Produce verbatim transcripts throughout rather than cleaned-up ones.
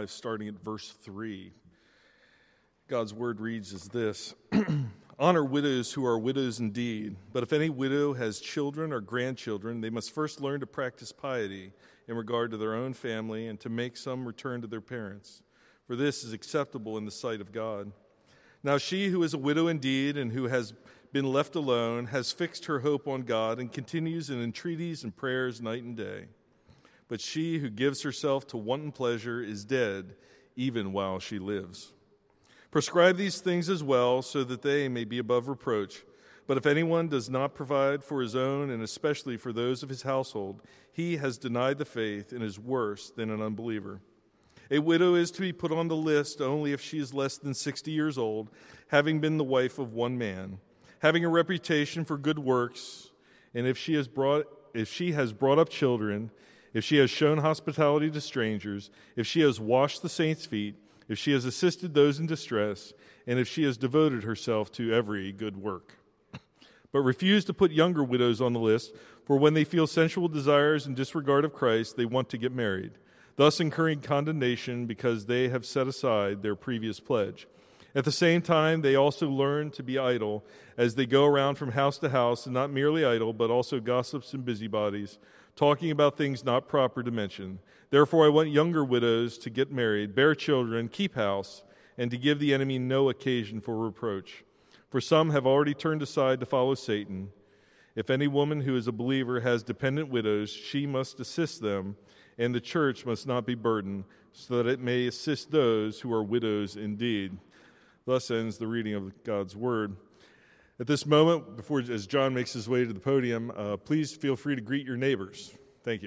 starting at verse three. God's word reads as this: Honor widows who are widows indeed, but if any widow has children or grandchildren, they must first learn to practice piety in regard to their own family and to make some return to their parents, for this is acceptable in the sight of God. Now she who is a widow indeed and who has been left alone has fixed her hope on God and continues in entreaties and prayers night and day. But she who gives herself to wanton pleasure is dead even while she lives. Prescribe these things as well, so that they may be above reproach. But if anyone does not provide for his own, and especially for those of his household, he has denied the faith and is worse than an unbeliever. A widow is to be put on the list only if she is less than sixty years old, having been the wife of one man, having a reputation for good works, and if she has brought if she has brought up children, if she has shown hospitality to strangers, if she has washed the saints' feet, if she has assisted those in distress, and if she has devoted herself to every good work. But refuse to put younger widows on the list, for when they feel sensual desires in disregard of Christ, they want to get married, thus incurring condemnation because they have set aside their previous pledge. At the same time, they also learn to be idle as they go around from house to house, and not merely idle, but also gossips and busybodies, talking about things not proper to mention. Therefore, I want younger widows to get married, bear children, keep house, and to give the enemy no occasion for reproach. For some have already turned aside to follow Satan. If any woman who is a believer has dependent widows, she must assist them, and the church must not be burdened, so that it may assist those who are widows indeed. Thus ends the reading of God's word. At this moment, before as John makes his way to the podium, uh, please feel free to greet your neighbors. Thank you.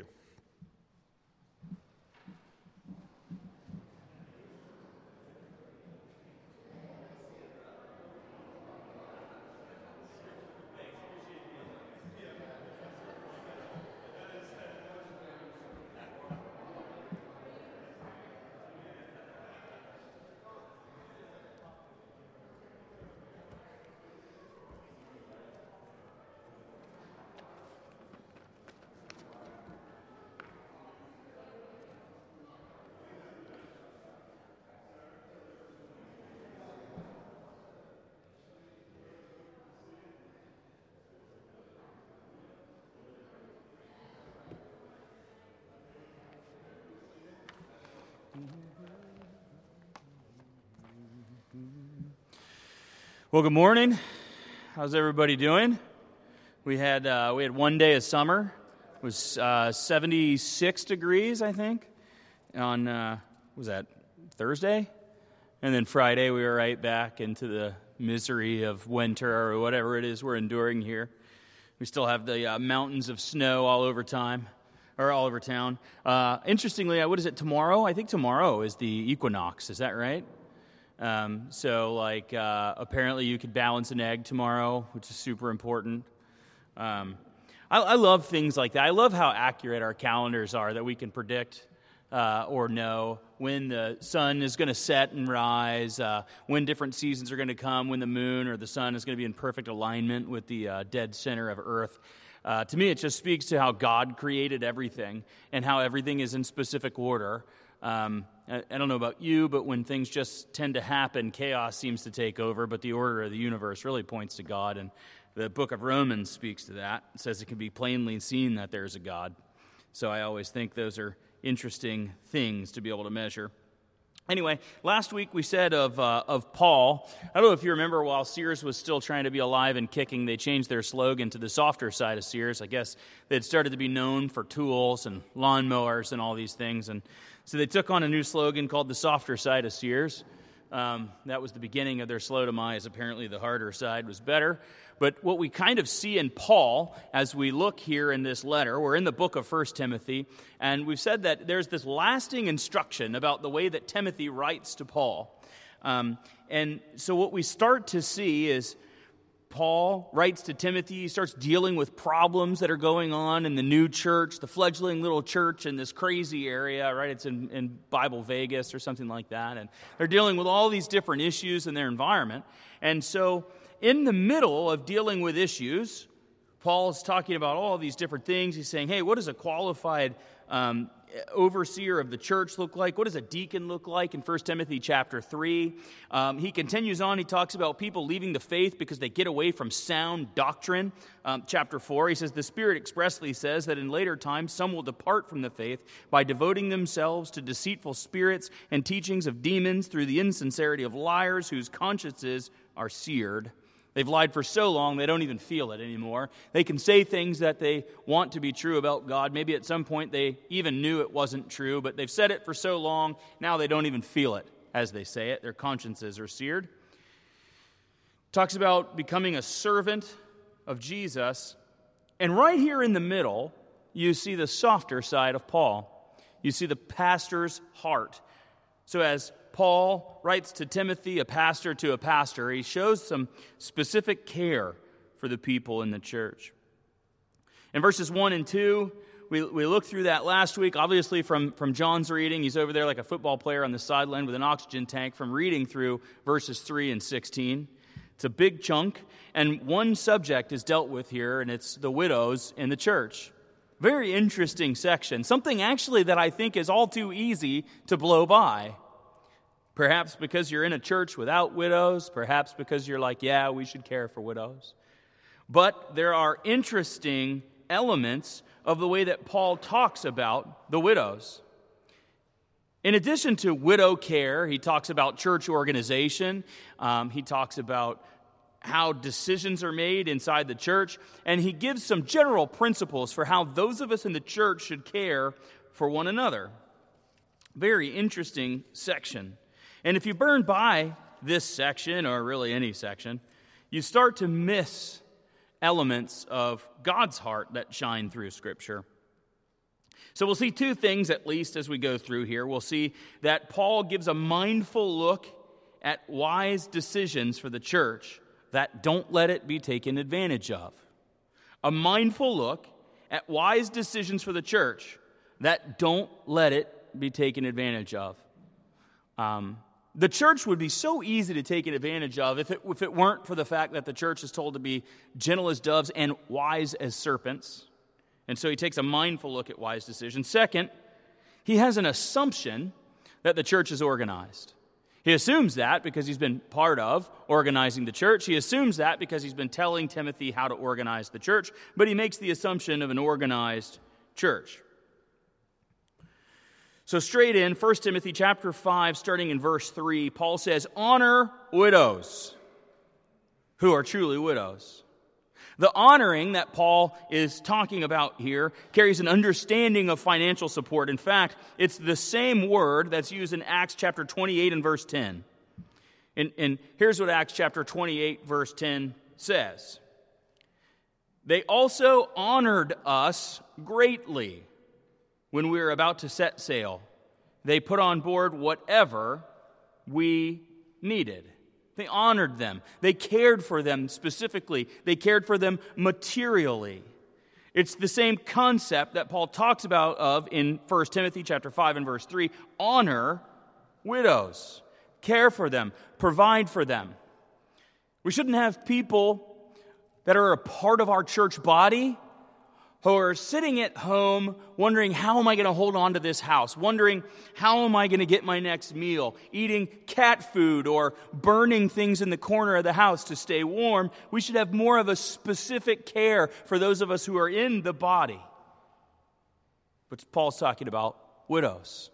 Well, good morning. How's everybody doing? We had uh, we had one day of summer. It was uh, seventy-six degrees, I think, on uh, what was that Thursday, and then Friday we were right back into the misery of winter or whatever it is we're enduring here. We still have the uh, mountains of snow all over time, or all over town. Uh, interestingly, what is it tomorrow? I think tomorrow is the equinox. Is that right? Um, so, like, uh, apparently you could balance an egg tomorrow, which is super important. Um, I, I love things like that. I love how accurate our calendars are, that we can predict uh, or know when the sun is going to set and rise, uh, when different seasons are going to come, when the moon or the sun is going to be in perfect alignment with the uh, dead center of Earth. Uh, to me, it just speaks to how God created everything and how everything is in specific order. Um, I, I don't know about you, but when things just tend to happen, chaos seems to take over, but the order of the universe really points to God, and the book of Romans speaks to that. It says it can be plainly seen that there's a God. So I always think those are interesting things to be able to measure. Anyway, last week we said of uh, of Paul, I don't know if you remember, while Sears was still trying to be alive and kicking, they changed their slogan to the softer side of Sears. I guess they'd started to be known for tools and lawnmowers and all these things, and so they took on a new slogan called the softer side of Sears. Um, that was the beginning of their slow demise. Apparently the harder side was better. But what we kind of see in Paul as we look here in this letter, we're in the book of First Timothy, and we've said that there's this lasting instruction about the way that Timothy writes to Paul. Um, and so what we start to see is Paul writes to Timothy. He starts dealing with problems that are going on in the new church, the fledgling little church in this crazy area, right? It's in, in Bible Vegas or something like that. And they're dealing with all these different issues in their environment. And so in the middle of dealing with issues, Paul is talking about all these different things. He's saying, hey, what does a qualified um, overseer of the church look like? What does a deacon look like in First Timothy chapter three? Um, he continues on. He talks about people leaving the faith because they get away from sound doctrine. Um, chapter four, he says, the Spirit expressly says that in later times some will depart from the faith by devoting themselves to deceitful spirits and teachings of demons through the insincerity of liars whose consciences are seared. They've lied for so long, they don't even feel it anymore. They can say things that they want to be true about God. Maybe at some point they even knew it wasn't true, but they've said it for so long, now they don't even feel it as they say it. Their consciences are seared. Talks about becoming a servant of Jesus. And right here in the middle, you see the softer side of Paul. You see the pastor's heart. So as Paul writes to Timothy, a pastor to a pastor, he shows some specific care for the people in the church. In verses one and two, we, we looked through that last week, obviously from, from John's reading. He's over there like a football player on the sideline with an oxygen tank from reading through verses three and sixteen. It's a big chunk, and one subject is dealt with here, and it's the widows in the church. Very interesting section, something actually that I think is all too easy to blow by. Perhaps because you're in a church without widows. Perhaps because you're like, yeah, we should care for widows. But there are interesting elements of the way that Paul talks about the widows. In addition to widow care, he talks about church organization. Um, he talks about how decisions are made inside the church. And he gives some general principles for how those of us in the church should care for one another. Very interesting section. And if you burn by this section, or really any section, you start to miss elements of God's heart that shine through Scripture. So we'll see two things at least as we go through here. We'll see that Paul gives a mindful look at wise decisions for the church that don't let it be taken advantage of. A mindful look at wise decisions for the church that don't let it be taken advantage of. Um... The church would be so easy to take advantage of if it, if it weren't for the fact that the church is told to be gentle as doves and wise as serpents. And so he takes a mindful look at wise decisions. Second, he has an assumption that the church is organized. He assumes that because he's been part of organizing the church. He assumes that because he's been telling Timothy how to organize the church. But he makes the assumption of an organized church. So straight in, First Timothy chapter five, starting in verse three, Paul says, honor widows who are truly widows. The honoring that Paul is talking about here carries an understanding of financial support. In fact, it's the same word that's used in Acts chapter twenty-eight and verse ten. And, and here's what Acts chapter twenty-eight, verse ten says. They also honored us greatly. When we were about to set sail, they put on board whatever we needed. They honored them. They cared for them specifically. They cared for them materially. It's the same concept that Paul talks about of in First Timothy chapter five and verse three. Honor widows. Care for them. Provide for them. We shouldn't have people that are a part of our church body who are sitting at home wondering, how am I going to hold on to this house? Wondering, how am I going to get my next meal? Eating cat food or burning things in the corner of the house to stay warm. We should have more of a specific care for those of us who are in the body. But Paul's talking about widows.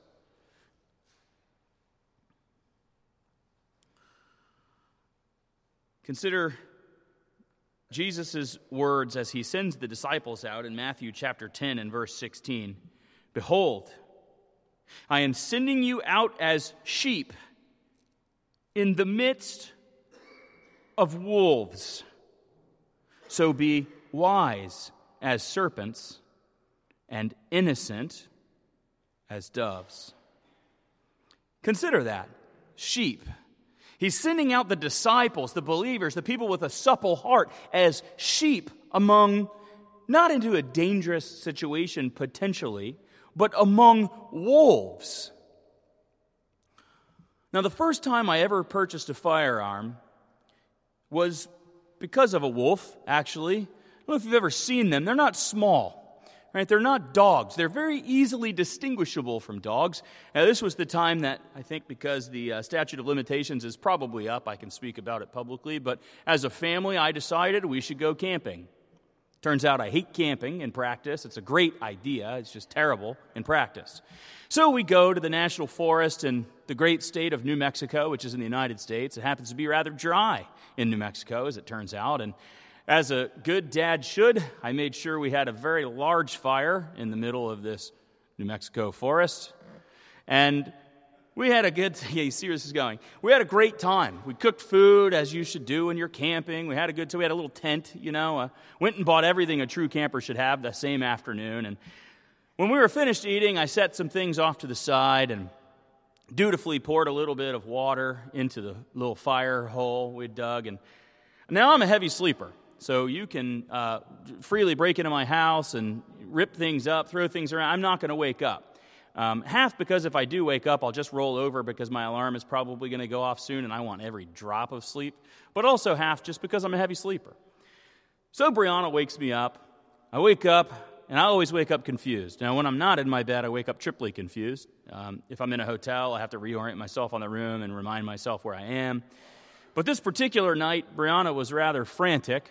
Consider Jesus' words as he sends the disciples out in Matthew chapter ten and verse sixteen. Behold, I am sending you out as sheep in the midst of wolves. So be wise as serpents and innocent as doves. Consider that. Sheep. He's sending out the disciples, the believers, the people with a supple heart as sheep among, not into a dangerous situation potentially, but among wolves. Now, the first time I ever purchased a firearm was because of a wolf, actually. I don't know if you've ever seen them. They're not small. Right? They're not dogs. They're very easily distinguishable from dogs. Now, this was the time that, I think because the uh, statute of limitations is probably up, I can speak about it publicly, but as a family, I decided we should go camping. Turns out I hate camping in practice. It's a great idea. It's just terrible in practice. So we go to the national forest in the great state of New Mexico, which is in the United States. It happens to be rather dry in New Mexico, as it turns out, and as a good dad should, I made sure we had a very large fire in the middle of this New Mexico forest. And we had a good, yeah, you see where this is going. We had a great time. We cooked food, as you should do when you're camping. We had a good time. We had a little tent, you know. Uh, went and bought everything a true camper should have the same afternoon. And when we were finished eating, I set some things off to the side and dutifully poured a little bit of water into the little fire hole we dug. And now I'm a heavy sleeper. So you can uh, freely break into my house and rip things up, throw things around. I'm not going to wake up. Um, half because if I do wake up, I'll just roll over because my alarm is probably going to go off soon and I want every drop of sleep. But also half just because I'm a heavy sleeper. So Brianna wakes me up. I wake up, and I always wake up confused. Now, when I'm not in my bed, I wake up triply confused. Um, if I'm in a hotel, I have to reorient myself on the room and remind myself where I am. But this particular night, Brianna was rather frantic.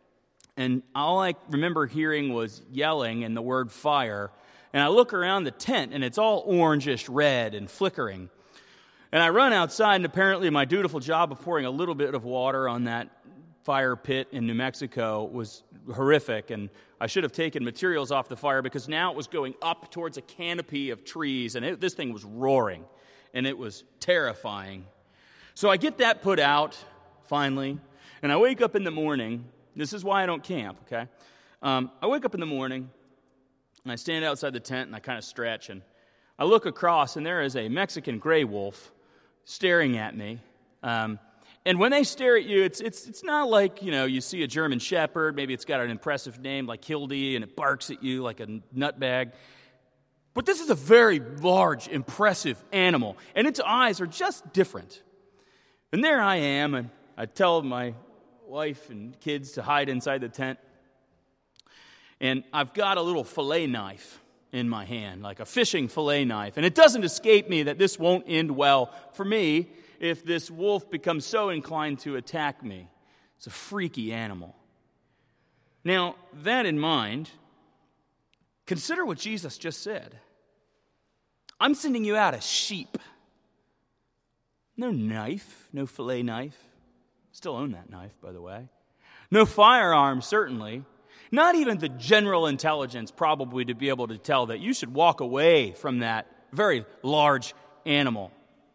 And all I remember hearing was yelling and the word fire. And I look around the tent, and it's all orangish red and flickering. And I run outside, and apparently my dutiful job of pouring a little bit of water on that fire pit in New Mexico was horrific. And I should have taken materials off the fire because now it was going up towards a canopy of trees. And it, this thing was roaring, and it was terrifying. So I get that put out, finally. And I wake up in the morning. This is why I don't camp, okay? Um, I wake up in the morning, and I stand outside the tent, and I kind of stretch, and I look across, and there is a Mexican gray wolf staring at me. Um, and when they stare at you, it's it's it's not like, you know, you see a German Shepherd, maybe it's got an impressive name like Hildy, and it barks at you like a nutbag. But this is a very large, impressive animal, and its eyes are just different. And there I am, and I tell my wife and kids to hide inside the tent. And I've got a little fillet knife in my hand, like a fishing fillet knife. And it doesn't escape me that this won't end well for me if this wolf becomes so inclined to attack me. It's a freaky animal. Now, that in mind, consider what Jesus just said. I'm sending you out as sheep. No knife, no fillet knife. Still own that knife, by the way. No firearm, certainly. Not even the general intelligence, probably, to be able to tell that you should walk away from that very large animal.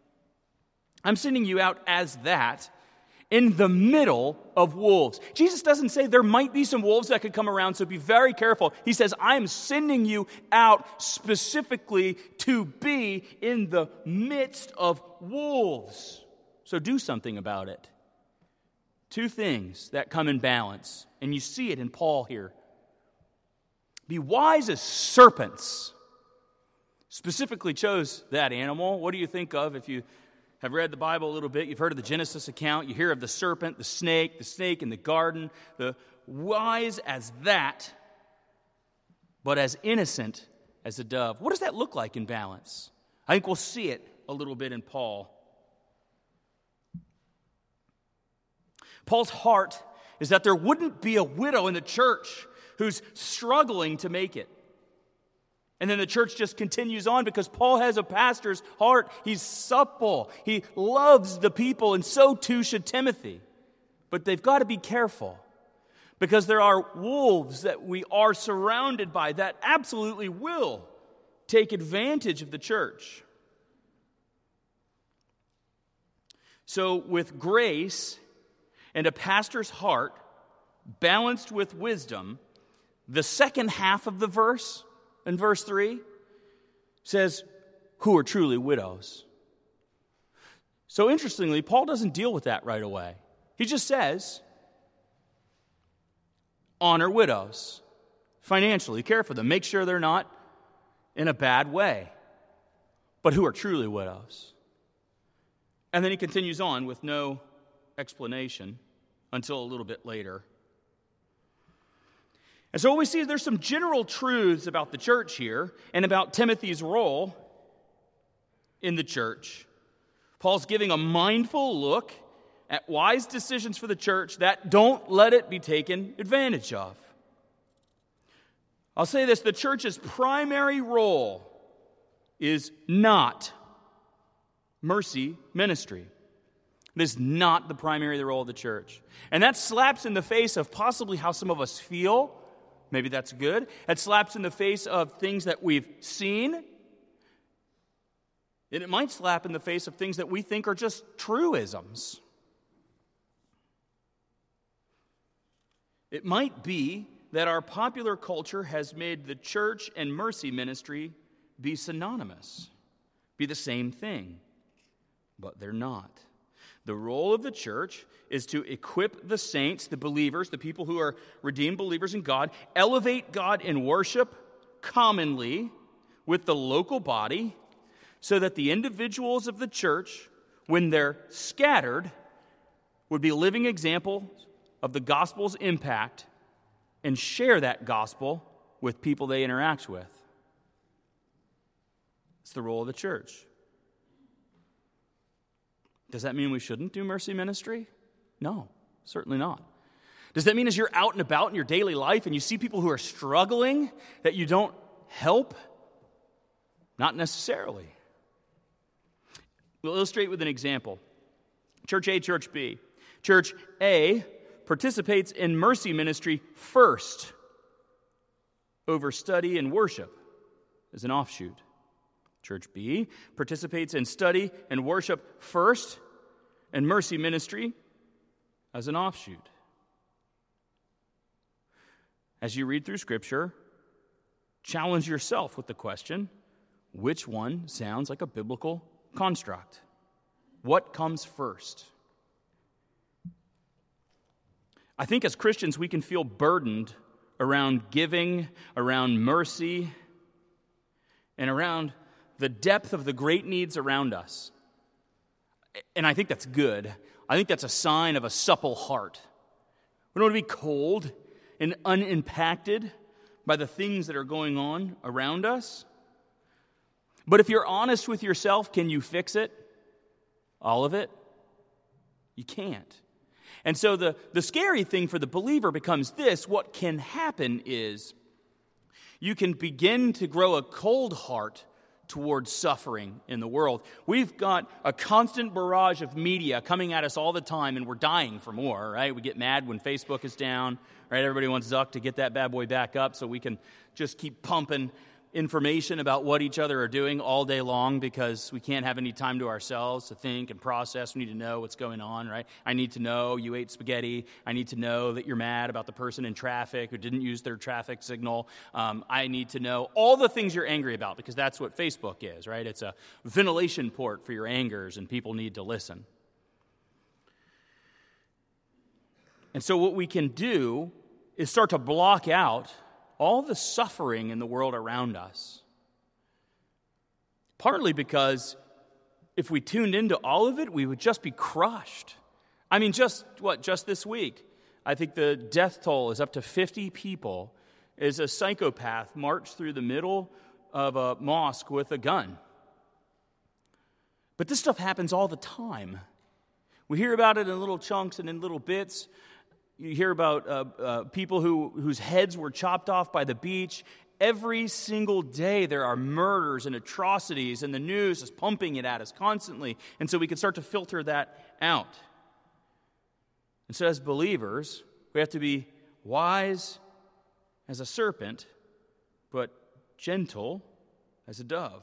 I'm sending you out as that in the middle of wolves. Jesus doesn't say there might be some wolves that could come around, so be very careful. He says, I'm sending you out specifically to be in the midst of wolves. So do something about it. Two things that come in balance, and you see it in Paul here. Be wise as serpents. Specifically chose that animal. What do you think of if you have read the Bible a little bit? You've heard of the Genesis account. You hear of the serpent, the snake, the snake in the garden. The wise as that, but as innocent as a dove. What does that look like in balance? I think we'll see it a little bit in Paul. Paul's heart is that there wouldn't be a widow in the church who's struggling to make it. And then the church just continues on because Paul has a pastor's heart. He's supple. He loves the people, and so too should Timothy. But they've got to be careful because there are wolves that we are surrounded by that absolutely will take advantage of the church. So with grace and a pastor's heart balanced with wisdom, the second half of the verse, in verse three, says, who are truly widows. So interestingly, Paul doesn't deal with that right away. He just says, honor widows financially, care for them, make sure they're not in a bad way, but who are truly widows. And then he continues on with no explanation until a little bit later. And so what we see is there's some general truths about the church here and about Timothy's role in the church. Paul's giving a mindful look at wise decisions for the church that don't let it be taken advantage of. I'll say this, the church's primary role is not mercy ministry. It is not the primary role of the church. And that slaps in the face of possibly how some of us feel. Maybe that's good. It slaps in the face of things that we've seen. And it might slap in the face of things that we think are just truisms. It might be that our popular culture has made the church and mercy ministry be synonymous, be the same thing, but they're not. The role of the church is to equip the saints, the believers, the people who are redeemed believers in God, elevate God in worship commonly with the local body, so that the individuals of the church, when they're scattered, would be living examples of the gospel's impact and share that gospel with people they interact with. It's the role of the church. Does that mean we shouldn't do mercy ministry? No, certainly not. Does that mean as you're out and about in your daily life and you see people who are struggling that you don't help? Not necessarily. We'll illustrate with an example. Church A, Church B. Church A participates in mercy ministry first over study and worship as an offshoot. Church B participates in study and worship first and mercy ministry as an offshoot. As you read through Scripture, challenge yourself with the question, which one sounds like a biblical construct? What comes first? I think as Christians we can feel burdened around giving, around mercy, and around the depth of the great needs around us. And I think that's good. I think that's a sign of a supple heart. We don't want to be cold and unimpacted by the things that are going on around us. But if you're honest with yourself, can you fix it? All of it? You can't. And so the, the scary thing for the believer becomes this. What can happen is you can begin to grow a cold heart towards suffering in the world. We've got a constant barrage of media coming at us all the time, and we're dying for more, right? We get mad when Facebook is down, right? Everybody wants Zuck to get that bad boy back up so we can just keep pumping information about what each other are doing all day long because we can't have any time to ourselves to think and process. We need to know what's going on, right? I need to know you ate spaghetti. I need to know that you're mad about the person in traffic who didn't use their traffic signal. Um, I need to know all the things you're angry about because that's what Facebook is, right? It's a ventilation port for your angers, and people need to listen. And so what we can do is start to block out all the suffering in the world around us. Partly because if we tuned into all of it, we would just be crushed. I mean, just, what, just this week, I think the death toll is up to fifty people as a psychopath marched through the middle of a mosque with a gun. But this stuff happens all the time. We hear about it in little chunks and in little bits. You hear about uh, uh, people who whose heads were chopped off by the beach. Every single day there are murders and atrocities, and the news is pumping it at us constantly. And so we can start to filter that out. And so as believers, we have to be wise as a serpent, but gentle as a dove.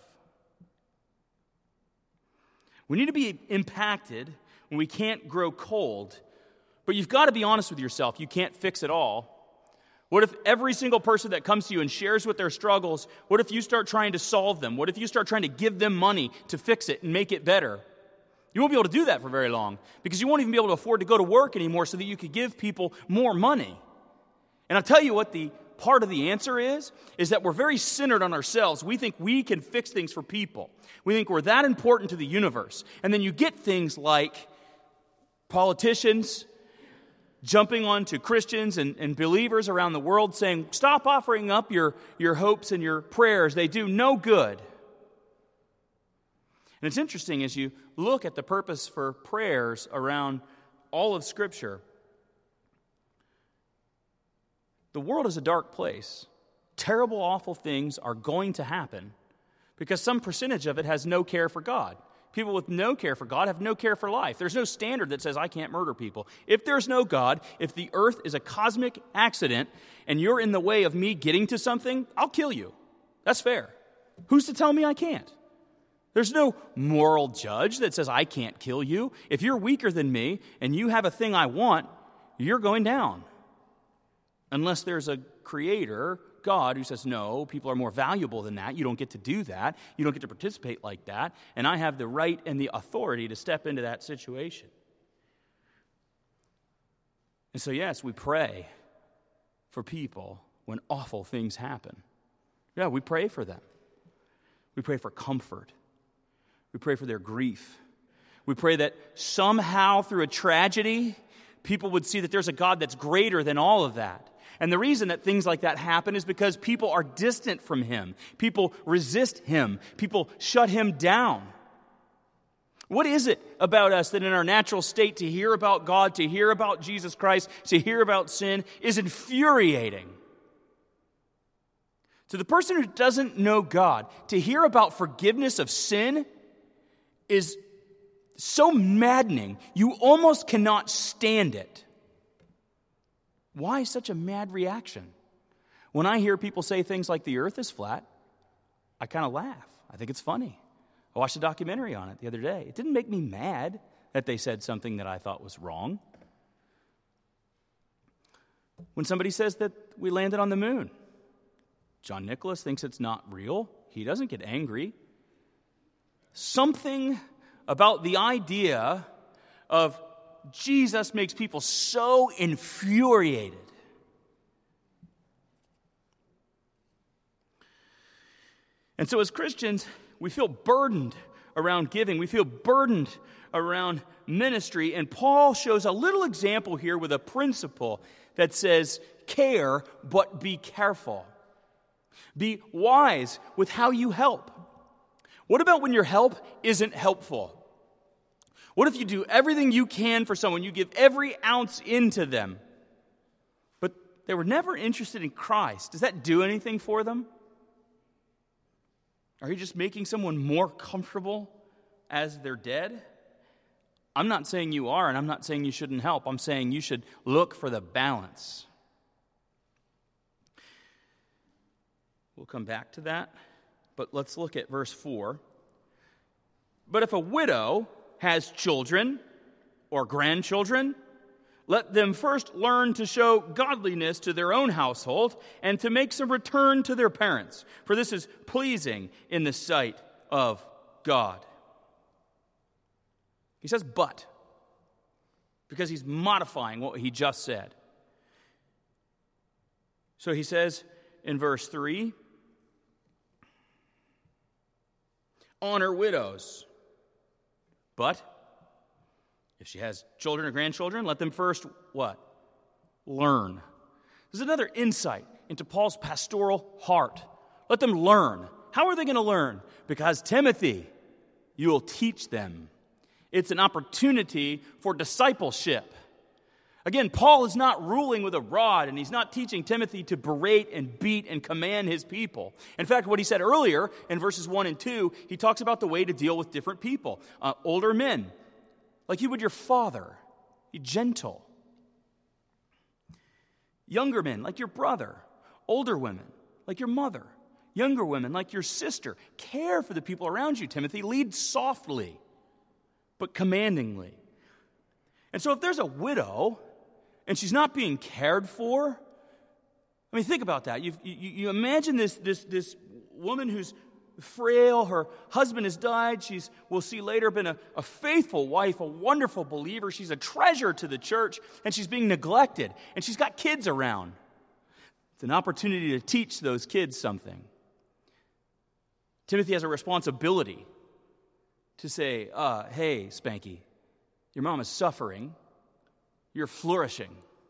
We need to be impacted when we can't grow cold. But you've got to be honest with yourself. You can't fix it all. What if every single person that comes to you and shares with their struggles, what if you start trying to solve them? What if you start trying to give them money to fix it and make it better? You won't be able to do that for very long because you won't even be able to afford to go to work anymore so that you could give people more money. And I'll tell you what the part of the answer is, is that we're very centered on ourselves. We think we can fix things for people. We think we're that important to the universe. And then you get things like politicians jumping onto Christians and, and believers around the world saying, stop offering up your, your hopes and your prayers. They do no good. And it's interesting as you look at the purpose for prayers around all of Scripture. The world is a dark place. Terrible, awful things are going to happen because some percentage of it has no care for God. People with no care for God have no care for life. There's no standard that says I can't murder people. If there's no God, if the earth is a cosmic accident and you're in the way of me getting to something, I'll kill you. That's fair. Who's to tell me I can't? There's no moral judge that says I can't kill you. If you're weaker than me and you have a thing I want, you're going down. Unless there's a creator, God, who says, no, people are more valuable than that. You don't get to do that. You don't get to participate like that. And I have the right and the authority to step into that situation. And so, yes, we pray for people when awful things happen. Yeah, we pray for them. We pray for comfort. We pray for their grief. We pray that somehow through a tragedy, people would see that there's a God that's greater than all of that. And the reason that things like that happen is because people are distant from Him. People resist Him. People shut Him down. What is it about us that in our natural state to hear about God, to hear about Jesus Christ, to hear about sin is infuriating? To the person who doesn't know God, to hear about forgiveness of sin is so maddening, you almost cannot stand it. Why such a mad reaction? When I hear people say things like the earth is flat, I kind of laugh. I think it's funny. I watched a documentary on it the other day. It didn't make me mad that they said something that I thought was wrong. When somebody says that we landed on the moon, John Nicholas thinks it's not real. He doesn't get angry. Something about the idea of Jesus makes people so infuriated. And so as Christians, we feel burdened around giving. We feel burdened around ministry. And Paul shows a little example here with a principle that says, care, but be careful. Be wise with how you help. What about when your help isn't helpful? What if you do everything you can for someone, you give every ounce into them, but they were never interested in Christ? Does that do anything for them? Are you just making someone more comfortable as they're dead? I'm not saying you are, and I'm not saying you shouldn't help. I'm saying you should look for the balance. We'll come back to that, but let's look at verse four. But if a widow has children or grandchildren, let them first learn to show godliness to their own household and to make some return to their parents, for this is pleasing in the sight of God. He says, but, because he's modifying what he just said. So he says in verse three, honor widows. But if she has children or grandchildren, let them first, what? Learn. There's another insight into Paul's pastoral heart. Let them learn. How are they going to learn? Because Timothy, you will teach them. It's an opportunity for discipleship. Again, Paul is not ruling with a rod, and he's not teaching Timothy to berate and beat and command his people. In fact, what he said earlier in verses one and two, he talks about the way to deal with different people. Uh, older men, like you would your father, be gentle. Younger men, like your brother. Older women, like your mother. Younger women, like your sister. Care for the people around you, Timothy. Lead softly, but commandingly. And so if there's a widow and she's not being cared for, I mean, think about that. You've, you you imagine this, this, this woman who's frail, her husband has died, she's, we'll see later, been a, a faithful wife, a wonderful believer, she's a treasure to the church, and she's being neglected, and she's got kids around. It's an opportunity to teach those kids something. Timothy has a responsibility to say, uh, hey, Spanky, your mom is suffering, you're flourishing.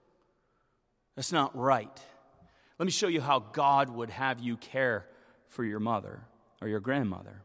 That's not right. Let me show you how God would have you care for your mother or your grandmother.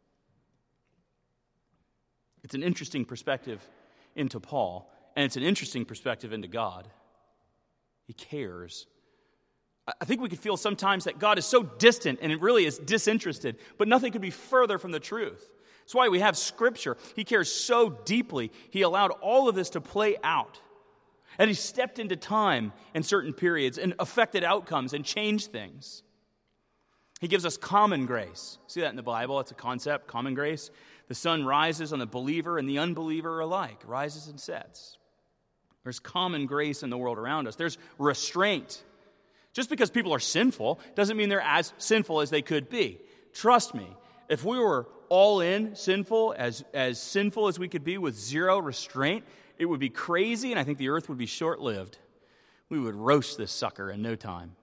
It's an interesting perspective into Paul, and it's an interesting perspective into God. He cares. I think we could feel sometimes that God is so distant and it really is disinterested, but nothing could be further from the truth. That's why we have Scripture. He cares so deeply. He allowed all of this to play out. And he stepped into time in certain periods and affected outcomes and changed things. He gives us common grace. See that in the Bible? It's a concept, common grace. The sun rises on the believer and the unbeliever alike, rises and sets. There's common grace in the world around us. There's restraint. Just because people are sinful doesn't mean they're as sinful as they could be. Trust me, if we were all in sinful, as, as sinful as we could be with zero restraint, it would be crazy, and I think the earth would be short-lived. We would roast this sucker in no time.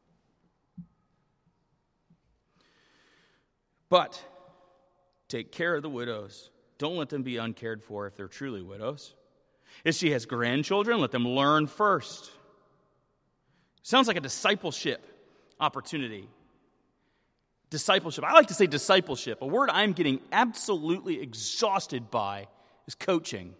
But take care of the widows. Don't let them be uncared for if they're truly widows. If she has grandchildren, let them learn first. Sounds like a discipleship opportunity. Discipleship. I like to say discipleship. A word I'm getting absolutely exhausted by is coaching.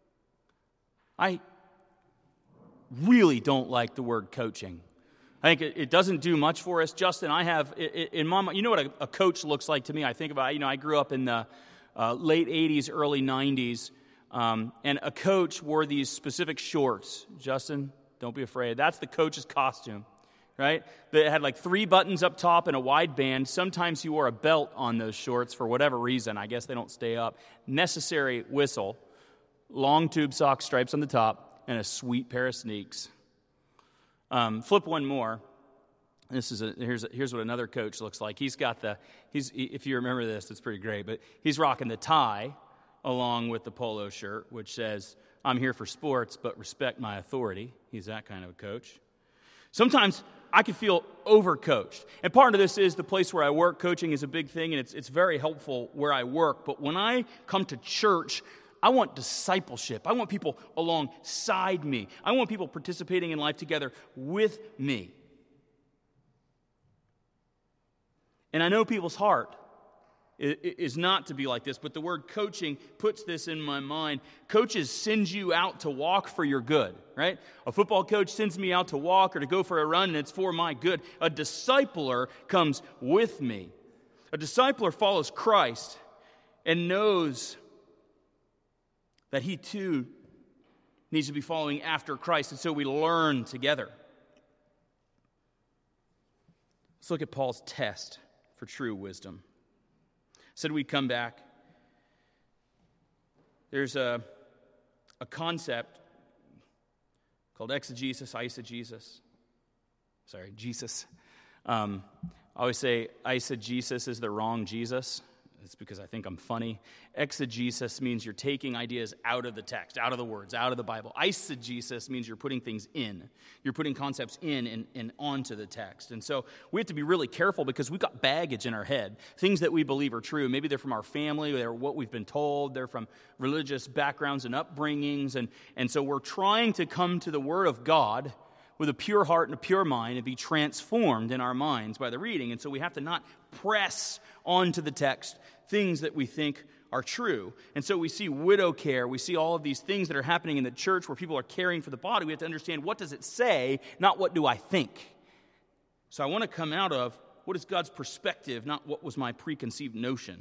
I really don't like the word coaching. I think it, it doesn't do much for us. Justin, I have, in my mind, you know what a, a coach looks like to me? I think about, you know, I grew up in the uh, late eighties, early nineties, um, and a coach wore these specific shorts. Justin, don't be afraid. That's the coach's costume, right? That had like three buttons up top and a wide band. Sometimes he wore a belt on those shorts for whatever reason. I guess they don't stay up. Necessary whistle, long tube sock stripes on the top, and a sweet pair of sneaks. Um, flip one more. This is a, here's a, here's what another coach looks like. He's got the he's if you remember this, it's pretty great. But he's rocking the tie along with the polo shirt, which says, "I'm here for sports, but respect my authority." He's that kind of a coach. Sometimes I can feel overcoached, and part of this is the place where I work. Coaching is a big thing, and it's it's very helpful where I work. But when I come to church, I want discipleship. I want people alongside me. I want people participating in life together with me. And I know people's heart is not to be like this, but the word coaching puts this in my mind. Coaches send you out to walk for your good, right? A football coach sends me out to walk or to go for a run, and it's for my good. A discipler comes with me. A discipler follows Christ and knows that he too needs to be following after Christ, and so we learn together. Let's look at Paul's test for true wisdom. I said we'd come back. There's a, a concept called exegesis, eisegesis. Sorry, Jesus. Um, I always say eisegesis is the wrong Jesus. It's because I think I'm funny. Exegesis means you're taking ideas out of the text, out of the words, out of the Bible. Eisegesis means you're putting things in. You're putting concepts in and, and onto the text. And so we have to be really careful because we've got baggage in our head, things that we believe are true. Maybe they're from our family, they're what we've been told, they're from religious backgrounds and upbringings. And, and so we're trying to come to the Word of God with a pure heart and a pure mind and be transformed in our minds by the reading. And so we have to not press onto the text things that we think are true. And so we see widow care. We see all of these things that are happening in the church where people are caring for the body. We have to understand, what does it say, not what do I think. So I want to come out of what is God's perspective, not what was my preconceived notion.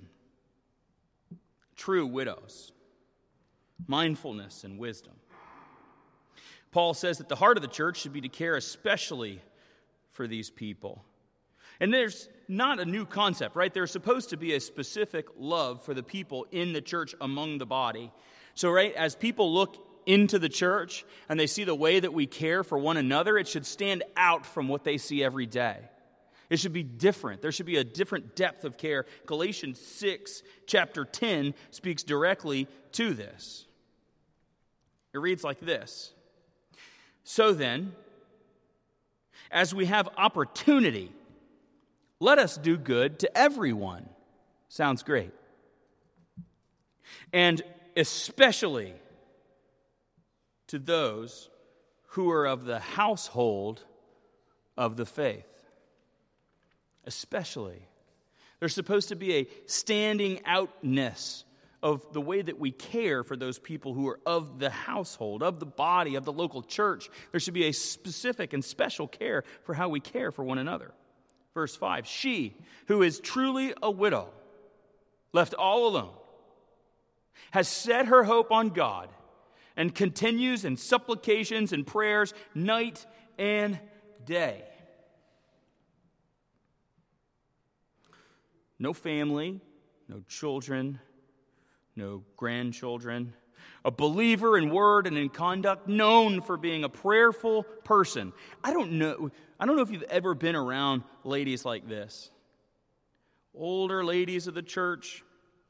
True widows, mindfulness and wisdom. Paul says that the heart of the church should be to care especially for these people. And there's not a new concept, right? There's supposed to be a specific love for the people in the church among the body. So, right, as people look into the church and they see the way that we care for one another, it should stand out from what they see every day. It should be different. There should be a different depth of care. Galatians six, chapter ten, speaks directly to this. It reads like this. So then, as we have opportunity, let us do good to everyone. Sounds great. And especially to those who are of the household of the faith. Especially. There's supposed to be a standing outness of the way that we care for those people who are of the household, of the body, of the local church. There should be a specific and special care for how we care for one another. Verse five, she who is truly a widow, left all alone, has set her hope on God and continues in supplications and prayers night and day. No family, no children, no grandchildren. A believer in word and in conduct, known for being a prayerful person. I don't know, I don't know if you've ever been around ladies like this. Older ladies of the church.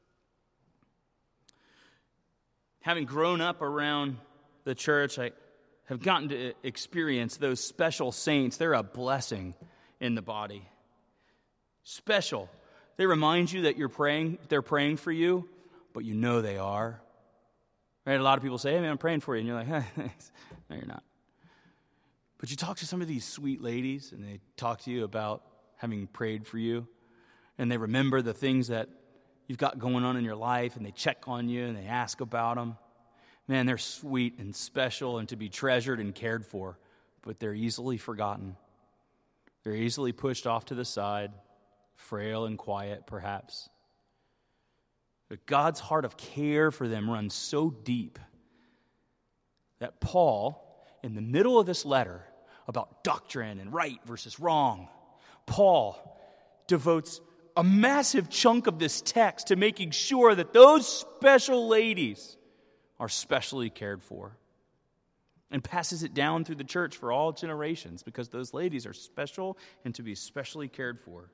Having grown up around the church, I have gotten to experience those special saints. They're a blessing in the body. Special. They remind you that you're praying, they're praying for you, but you know they are. Right? A lot of people say, hey, man, I'm praying for you. And you're like, hey, thanks. No, you're not. But you talk to some of these sweet ladies, and they talk to you about having prayed for you, and they remember the things that you've got going on in your life, and they check on you, and they ask about them. Man, they're sweet and special and to be treasured and cared for, but they're easily forgotten. They're easily pushed off to the side, frail and quiet, perhaps. But God's heart of care for them runs so deep that Paul, in the middle of this letter about doctrine and right versus wrong, Paul devotes a massive chunk of this text to making sure that those special ladies are specially cared for, and passes it down through the church for all generations, because those ladies are special and to be specially cared for.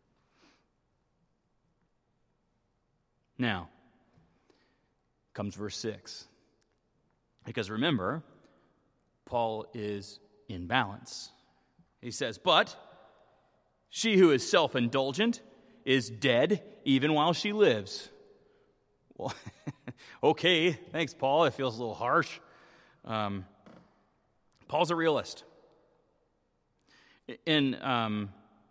Now, comes verse six. Because remember, Paul is in balance. He says, but she who is self-indulgent is dead even while she lives. Well, okay, thanks, Paul. It feels a little harsh. Um, Paul's a realist. And um,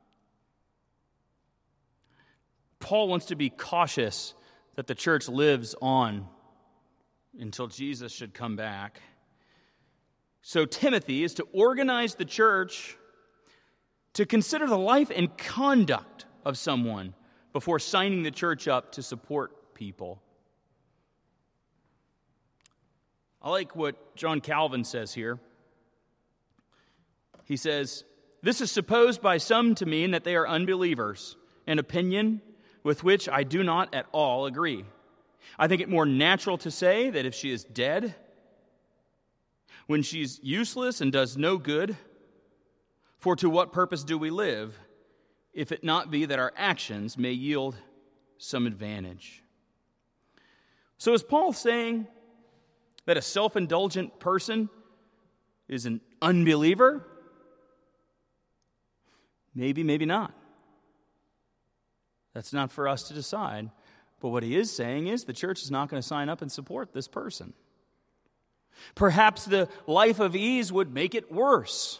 Paul wants to be cautious that the church lives on until Jesus should come back. So Timothy is to organize the church to consider the life and conduct of someone before signing the church up to support people. I like what John Calvin says here. He says, this is supposed by some to mean that they are unbelievers, an opinion with which I do not at all agree. I think it more natural to say that if she is dead, when she's useless and does no good, for to what purpose do we live, if it not be that our actions may yield some advantage? So is Paul saying that a self-indulgent person is an unbeliever? Maybe, maybe not. That's not for us to decide. But what he is saying is the church is not going to sign up and support this person. Perhaps the life of ease would make it worse.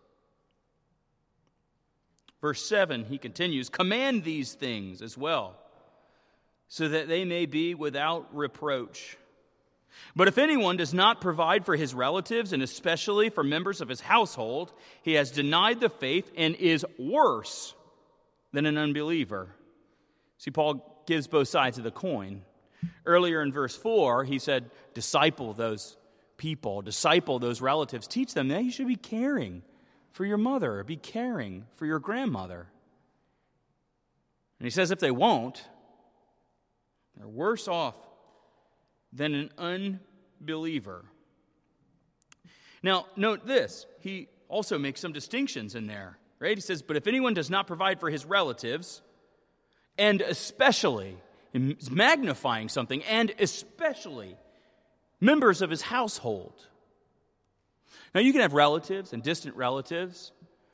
Verse seven, he continues, command these things as well, so that they may be without reproach. But if anyone does not provide for his relatives, and especially for members of his household, he has denied the faith and is worse than an unbeliever. See, Paul gives both sides of the coin. Earlier in verse four, he said, disciple those people, disciple those relatives, teach them that you should be caring for your mother, be caring for your grandmother. And he says if they won't, they're worse off than an unbeliever. Now, note this. He also makes some distinctions in there, right? He says, but if anyone does not provide for his relatives, and especially, he's magnifying something, and especially members of his household. Now, you can have relatives and distant relatives.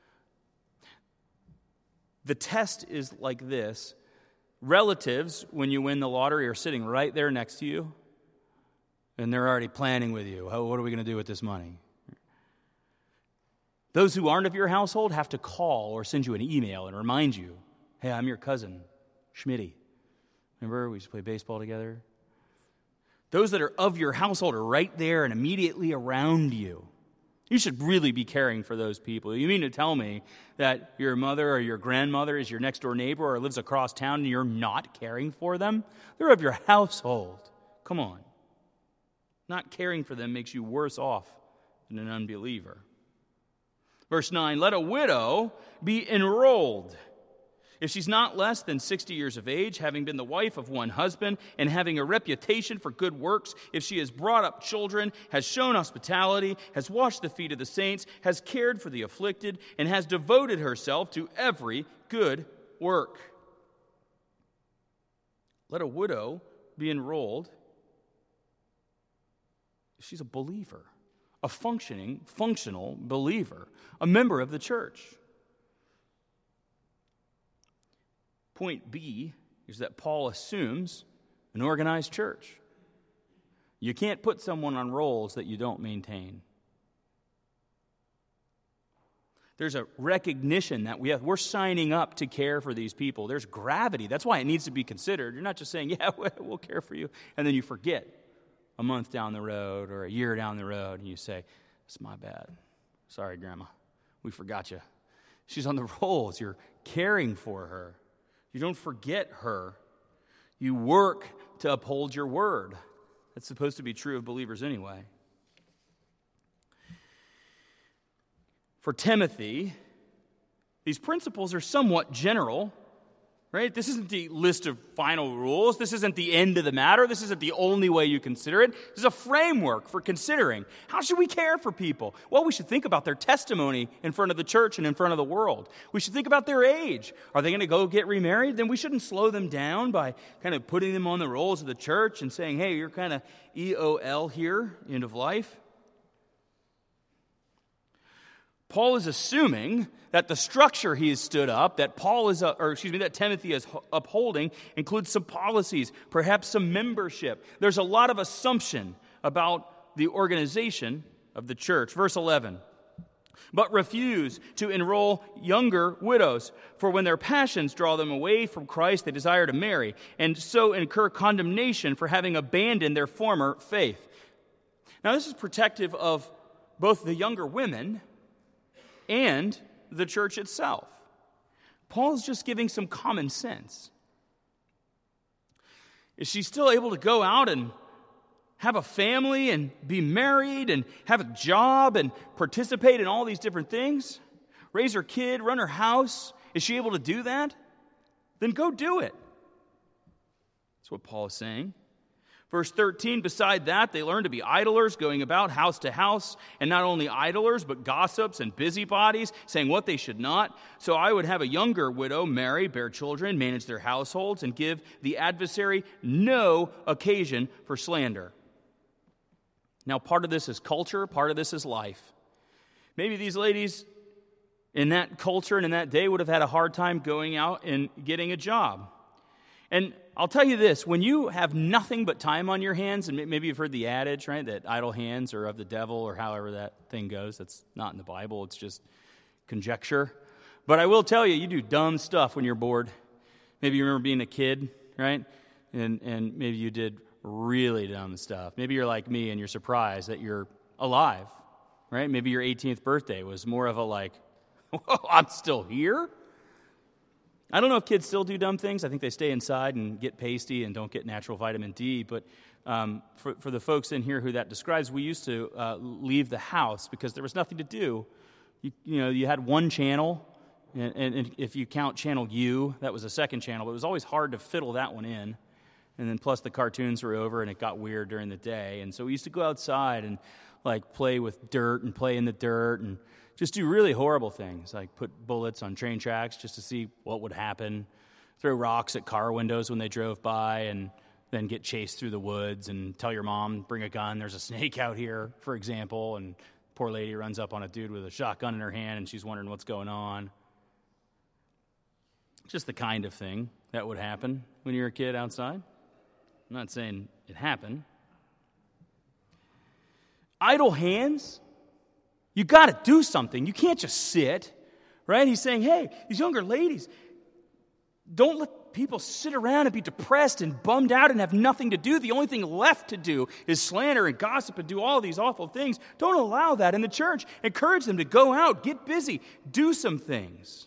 The test is like this. Relatives, when you win the lottery, are sitting right there next to you, and they're already planning with you. Oh, what are we going to do with this money? Those who aren't of your household have to call or send you an email and remind you, hey, I'm your cousin, Schmitty. Remember, we used to play baseball together? Those that are of your household are right there and immediately around you. You should really be caring for those people. You mean to tell me that your mother or your grandmother is your next-door neighbor or lives across town and you're not caring for them? They're of your household. Come on. Not caring for them makes you worse off than an unbeliever. Verse nine, let a widow be enrolled if she's not less than sixty years of age, having been the wife of one husband, and having a reputation for good works, if she has brought up children, has shown hospitality, has washed the feet of the saints, has cared for the afflicted, and has devoted herself to every good work. Let a widow be enrolled if she's a believer, a functioning, functional believer, a member of the church. Point B is that Paul assumes an organized church. You can't put someone on roles that you don't maintain. There's a recognition that we have, we're signing up to care for these people. There's gravity. That's why it needs to be considered. You're not just saying, yeah, we'll care for you, and then you forget a month down the road or a year down the road, and you say, it's my bad. Sorry, Grandma. We forgot you. She's on the rolls. You're caring for her. You don't forget her. You work to uphold your word. That's supposed to be true of believers anyway. For Timothy, these principles are somewhat general, right? This isn't the list of final rules. This isn't the end of the matter. This isn't the only way you consider it. This is a framework for considering. How should we care for people? Well, we should think about their testimony in front of the church and in front of the world. We should think about their age. Are they going to go get remarried? Then we shouldn't slow them down by kind of putting them on the rolls of the church and saying, hey, you're kind of E O L here, end of life. Paul is assuming that the structure he has stood up, that Paul is, or excuse me, that Timothy is upholding, includes some policies, perhaps some membership. There's a lot of assumption about the organization of the church. Verse eleven, but refuse to enroll younger widows, for when their passions draw them away from Christ, they desire to marry, and so incur condemnation for having abandoned their former faith. Now, this is protective of both the younger women and the church itself. Paul's just giving some common sense. Is she still able to go out and have a family and be married and have a job and participate in all these different things? Raise her kid, run her house? Is she able to do that? Then go do it. That's what Paul is saying. Verse thirteen, beside that, they learn to be idlers, going about house to house, and not only idlers, but gossips and busybodies, saying what they should not. So I would have a younger widow marry, bear children, manage their households, and give the adversary no occasion for slander. Now, part of this is culture, part of this is life. Maybe these ladies in that culture and in that day would have had a hard time going out and getting a job. And I'll tell you this, when you have nothing but time on your hands, and maybe you've heard the adage, right, that idle hands are of the devil, or however that thing goes. That's not in the Bible. It's just conjecture. But I will tell you, you do dumb stuff when you're bored. Maybe you remember being a kid, right? And and maybe you did really dumb stuff. Maybe you're like me and you're surprised that you're alive, right? Maybe your eighteenth birthday was more of a like, whoa, I'm still here? I don't know if kids still do dumb things. I think they stay inside and get pasty and don't get natural vitamin D. But um, for, for the folks in here who that describes, we used to uh, leave the house because there was nothing to do. You, you know, you had one channel, and, and if you count channel U, that was a second channel. But it was always hard to fiddle that one in. And then plus the cartoons were over, and it got weird during the day. And so we used to go outside and like play with dirt and play in the dirt and just do really horrible things, like put bullets on train tracks just to see what would happen, throw rocks at car windows when they drove by, and then get chased through the woods and tell your mom, bring a gun, there's a snake out here, for example, and poor lady runs up on a dude with a shotgun in her hand, and she's wondering what's going on. Just the kind of thing that would happen when you're a kid outside. I'm not saying it happened. Idle hands You got to do something. You can't just sit, right? He's saying, hey, these younger ladies, don't let people sit around and be depressed and bummed out and have nothing to do. The only thing left to do is slander and gossip and do all these awful things. Don't allow that in the church. Encourage them to go out, get busy, do some things.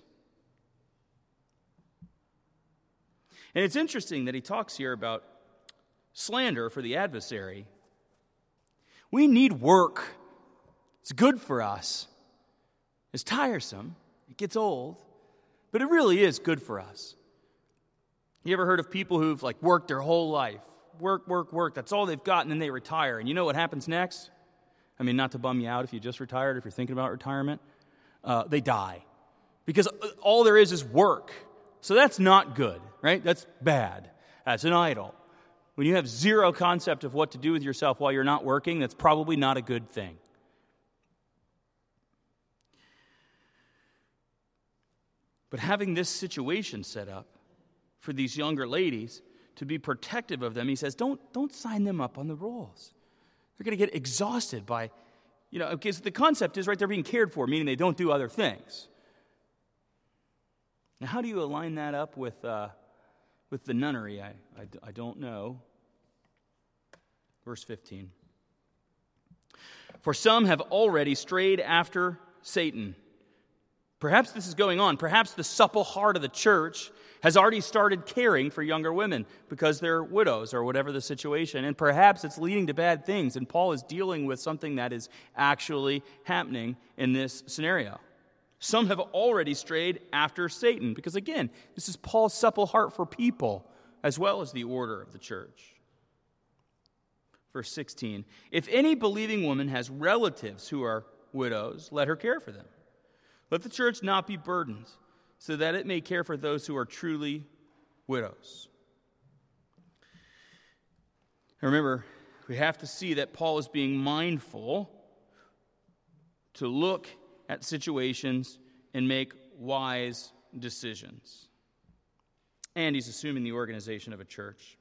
And it's interesting that he talks here about slander for the adversary. We need work. It's good for us. It's tiresome. It gets old. But it really is good for us. You ever heard of people who've like worked their whole life? Work, work, work. That's all they've got, and then they retire. And you know what happens next? I mean, not to bum you out if you just retired, if you're thinking about retirement. Uh, they die. Because all there is is work. So that's not good, right? That's bad. That's an idol. When you have zero concept of what to do with yourself while you're not working, that's probably not a good thing. But having this situation set up for these younger ladies to be protective of them, he says, don't, don't sign them up on the rolls. They're going to get exhausted by, you know, because the concept is, right, they're being cared for, meaning they don't do other things. Now, how do you align that up with uh, with the nunnery? I, I, I don't know. Verse fifteen. For some have already strayed after Satan. Perhaps this is going on. Perhaps the supple heart of the church has already started caring for younger women because they're widows or whatever the situation. And perhaps it's leading to bad things. And Paul is dealing with something that is actually happening in this scenario. Some have already strayed after Satan. Because again, this is Paul's supple heart for people as well as the order of the church. Verse sixteen. If any believing woman has relatives who are widows, let her care for them. Let the church not be burdened, so that it may care for those who are truly widows. Now remember, we have to see that Paul is being mindful to look at situations and make wise decisions. And he's assuming the organization of a church.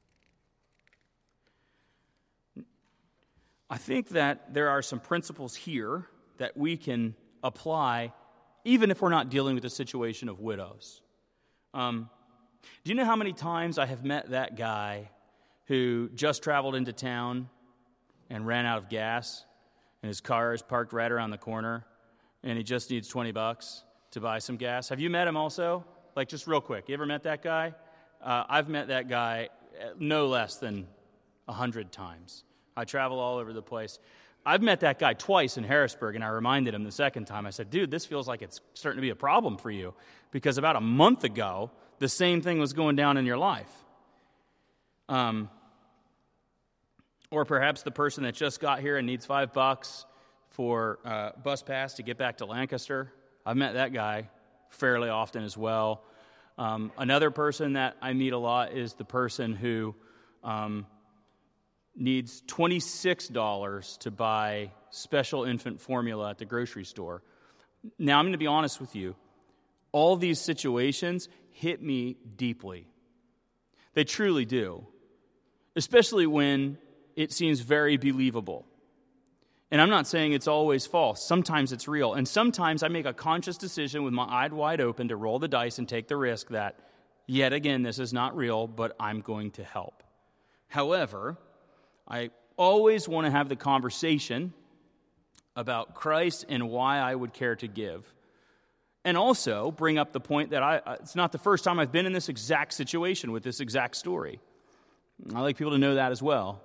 I think that there are some principles here that we can apply even if we're not dealing with a situation of widows. Um, do you know how many times I have met that guy who just traveled into town and ran out of gas, and his car is parked right around the corner, and he just needs twenty bucks to buy some gas? Have you met him also? Like, just real quick, you ever met that guy? Uh, I've met that guy no less than a hundred times. I travel all over the place. I've met that guy twice in Harrisburg, and I reminded him the second time. I said, dude, this feels like it's starting to be a problem for you, because about a month ago, the same thing was going down in your life. Um, or perhaps the person that just got here and needs five bucks for uh, bus pass to get back to Lancaster. I've met that guy fairly often as well. Um, another person that I meet a lot is the person who um, needs twenty-six dollars to buy special infant formula at the grocery store. Now, I'm going to be honest with you. All these situations hit me deeply. They truly do. Especially when it seems very believable. And I'm not saying it's always false. Sometimes it's real. And sometimes I make a conscious decision with my eye wide open to roll the dice and take the risk that, yet again, this is not real, but I'm going to help. However, I always want to have the conversation about Christ and why I would care to give. And also bring up the point that I, it's not the first time I've been in this exact situation with this exact story. I like people to know that as well.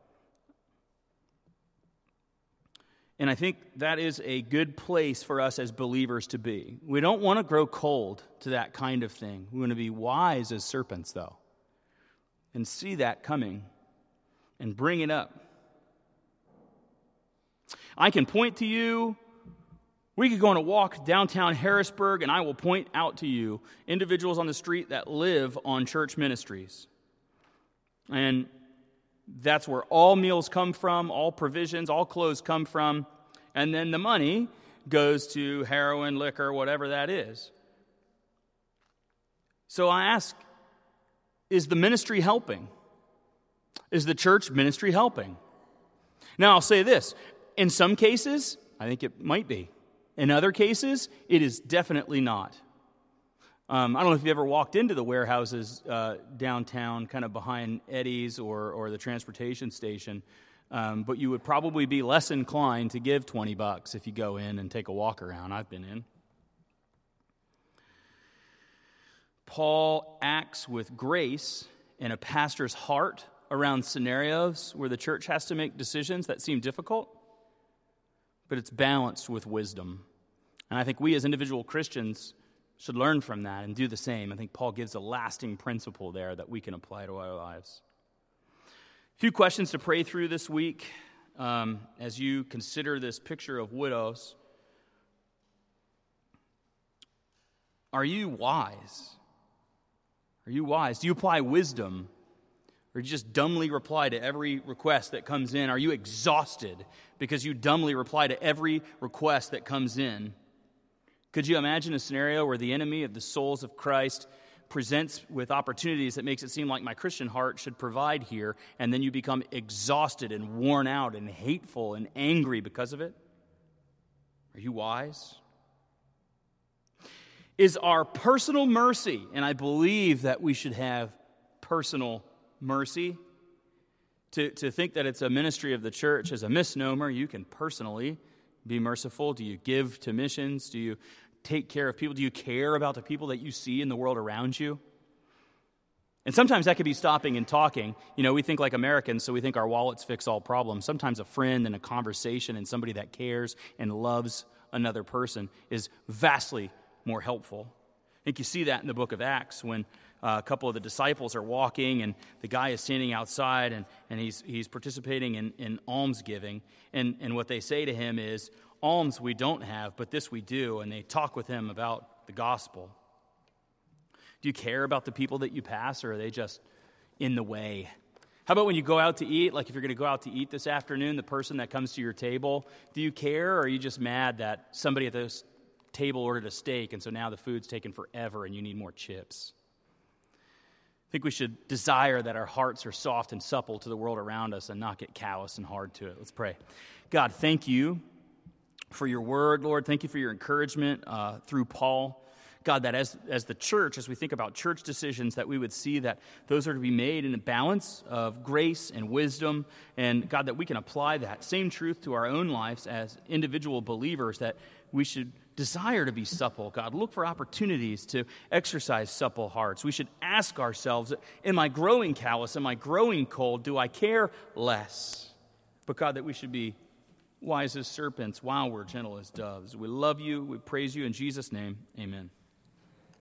And I think that is a good place for us as believers to be. We don't want to grow cold to that kind of thing. We want to be wise as serpents, though, and see that coming and bring it up. I can point to you. We could go on a walk downtown Harrisburg, and I will point out to you individuals on the street that live on church ministries. And that's where all meals come from, all provisions, all clothes come from, and then the money goes to heroin, liquor, whatever that is. So I ask, is the ministry helping? Is the church ministry helping? Now, I'll say this. In some cases, I think it might be. In other cases, it is definitely not. Um, I don't know if you've ever walked into the warehouses uh, downtown, kind of behind Eddie's or, or the transportation station, um, but you would probably be less inclined to give twenty bucks if you go in and take a walk around. I've been in. Paul acts with grace in a pastor's heart around scenarios where the church has to make decisions that seem difficult, but it's balanced with wisdom. And I think we as individual Christians should learn from that and do the same. I think Paul gives a lasting principle there that we can apply to our lives. A few questions to pray through this week um, as you consider this picture of widows. Are you wise? Are you wise? Do you apply wisdom? Or do you just dumbly reply to every request that comes in? Are you exhausted because you dumbly reply to every request that comes in? Could you imagine a scenario where the enemy of the souls of Christ presents with opportunities that makes it seem like my Christian heart should provide here, and then you become exhausted and worn out and hateful and angry because of it? Are you wise? Is our personal mercy, and I believe that we should have personal mercy. To, to think that it's a ministry of the church is a misnomer. You can personally be merciful. Do you give to missions? Do you take care of people? Do you care about the people that you see in the world around you? And sometimes that could be stopping and talking. You know, we think like Americans, so we think our wallets fix all problems. Sometimes a friend and a conversation and somebody that cares and loves another person is vastly more helpful. I think you see that in the book of Acts when uh, a couple of the disciples are walking and the guy is standing outside and, and he's he's participating in, in almsgiving. And, and what they say to him is, alms we don't have, but this we do. And they talk with him about the gospel. Do you care about the people that you pass, or are they just in the way? How about when you go out to eat? Like if you're going to go out to eat this afternoon, the person that comes to your table, do you care, or are you just mad that somebody at this table ordered a steak and so now the food's taken forever and you need more chips? I think we should desire that our hearts are soft and supple to the world around us and not get callous and hard to it. Let's pray. God, thank you for your word, Lord. Thank you for your encouragement uh, through Paul. God, that as, as the church, as we think about church decisions, that we would see that those are to be made in a balance of grace and wisdom. And God, that we can apply that same truth to our own lives as individual believers, that we should desire to be supple. God, look for opportunities to exercise supple hearts. We should ask ourselves, am I growing callous? Am I growing cold? Do I care less? But God, that we should be wise as serpents while we're gentle as doves. We love you. We praise you in Jesus' name. Amen.